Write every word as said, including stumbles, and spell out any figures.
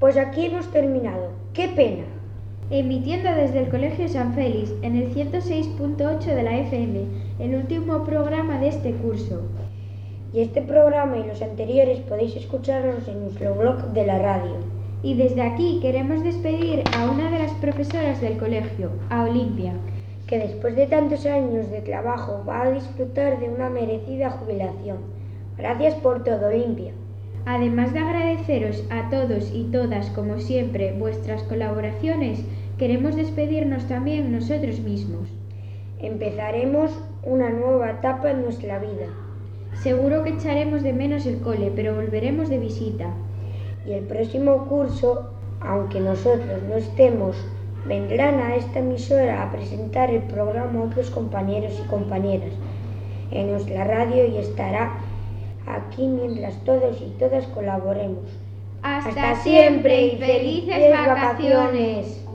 Pues aquí hemos terminado. ¡Qué pena! Emitiendo desde el Colegio San Félix, en el ciento seis punto ocho de la F M, el último programa de este curso. Y este programa y los anteriores podéis escucharlos en nuestro blog de la radio. Y desde aquí queremos despedir a una de las profesoras del colegio, a Olimpia, que después de tantos años de trabajo va a disfrutar de una merecida jubilación. Gracias por todo, Olimpia. Además de agradeceros a todos y todas, como siempre, vuestras colaboraciones, queremos despedirnos también nosotros mismos. Empezaremos una nueva etapa en nuestra vida. Seguro que echaremos de menos el cole, pero volveremos de visita. Y el próximo curso, aunque nosotros no estemos, vendrán a esta emisora a presentar el programa otros compañeros y compañeras en nuestra radio y estará aquí mientras todos y todas colaboremos. Hasta, Hasta siempre siempre y felices vacaciones.